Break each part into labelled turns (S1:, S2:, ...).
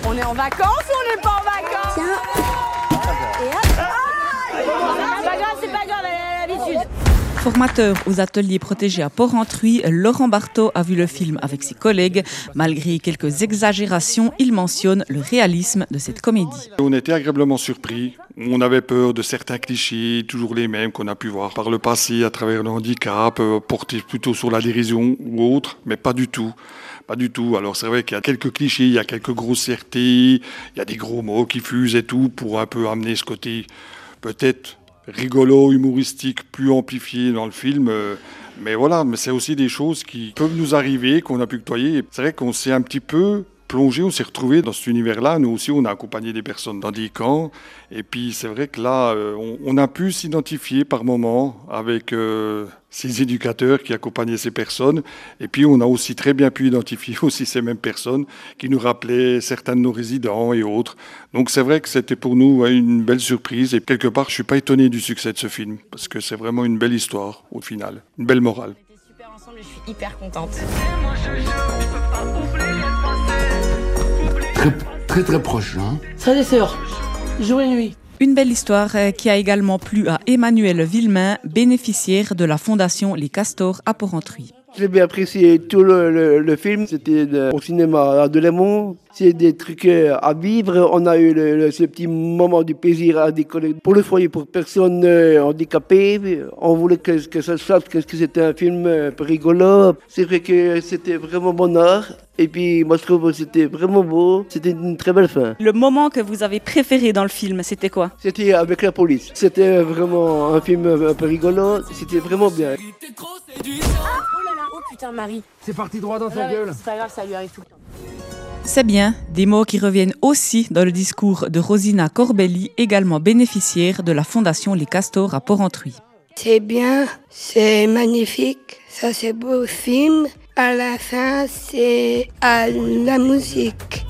S1: On est en vacances ou on n'est pas en vacances?
S2: Tiens.
S1: Et hop. C'est pas grave, elle a l'habitude.
S3: Formateur aux ateliers protégés à Porrentruy, Laurent Barthaud a vu le film avec ses collègues. Malgré quelques exagérations, il mentionne le réalisme de cette comédie.
S4: On était agréablement surpris. On avait peur de certains clichés, toujours les mêmes qu'on a pu voir par le passé à travers le handicap, portés plutôt sur la dérision ou autre, mais pas du tout. Pas du tout. Alors c'est vrai qu'il y a quelques clichés, il y a quelques grossièretés, il y a des gros mots qui fusent et tout pour un peu amener ce côté peut-être rigolo, humoristique, plus amplifié dans le film. Mais voilà, mais c'est aussi des choses qui peuvent nous arriver, qu'on a pu côtoyer. C'est vrai qu'on s'est un petit peu plongé, on s'est retrouvé dans cet univers-là. Nous aussi, on a accompagné des personnes dans des camps. Et puis, c'est vrai que là, on a pu s'identifier par moments avec ces éducateurs qui accompagnaient ces personnes. Et puis, on a aussi très bien pu identifier aussi ces mêmes personnes qui nous rappelaient certains de nos résidents et autres. Donc, c'est vrai que c'était pour nous une belle surprise. Et quelque part, je ne suis pas étonné du succès de ce film parce que c'est vraiment une belle histoire au final, une belle morale.
S1: On était super ensemble et je suis hyper contente.
S5: Très proche, hein.
S6: Frères et sœurs, jour et nuit.
S3: Une belle histoire qui a également plu à Emmanuel Villemain, bénéficiaire de la fondation Les Castors à Porrentruy.
S7: J'ai bien apprécié tout le film, c'était au cinéma à Delémont. C'est des trucs à vivre. On a eu ce petit moment du plaisir à décoller pour le foyer pour personnes handicapées. On voulait que ça se fasse, que c'était un film un peu rigolo. C'est vrai que c'était vraiment bon art. Et puis moi je trouve que c'était vraiment beau. C'était une très belle fin.
S3: Le moment que vous avez préféré dans le film, c'était quoi?
S7: C'était avec la police. C'était vraiment un film un peu rigolo. C'était vraiment bien.
S1: Oh putain, Marie.
S5: C'est parti droit dans sa gueule.
S1: C'est pas grave, ça lui arrive tout le temps.
S3: C'est bien, des mots qui reviennent aussi dans le discours de Rosina Corbelli, également bénéficiaire de la fondation Les Castors à Porrentruy.
S2: C'est bien, c'est magnifique, ça c'est beau film. À la fin, c'est à la musique.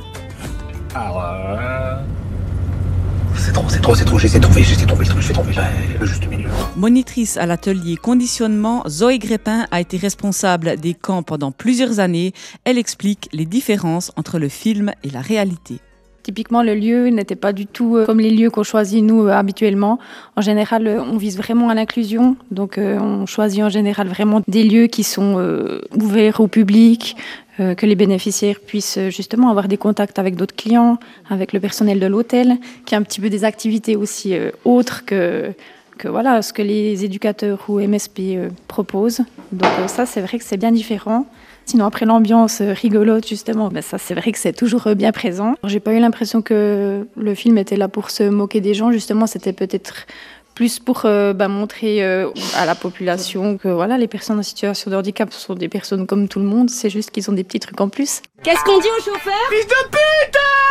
S5: C'est trop, j'ai trouvé le juste milieu.
S3: Monitrice à l'atelier conditionnement, Zoé Grépin a été responsable des camps pendant plusieurs années. Elle explique les différences entre le film et la réalité.
S8: Typiquement, le lieu n'était pas du tout comme les lieux qu'on choisit nous habituellement. En général, on vise vraiment à l'inclusion. Donc, on choisit en général vraiment des lieux qui sont ouverts au public, que les bénéficiaires puissent justement avoir des contacts avec d'autres clients, avec le personnel de l'hôtel, qui a un petit peu des activités aussi autres que voilà, ce que les éducateurs ou MSP proposent. Donc ça, c'est vrai que c'est bien différent. Sinon, après l'ambiance rigolote, justement, ben ça, c'est vrai que c'est toujours bien présent. J'ai pas eu l'impression que le film était là pour se moquer des gens. Justement, c'était peut-être plus pour montrer à la population que voilà, les personnes en situation de handicap sont des personnes comme tout le monde. C'est juste qu'ils ont des petits trucs en plus.
S1: Qu'est-ce qu'on dit au chauffeur?
S6: Fils de pute!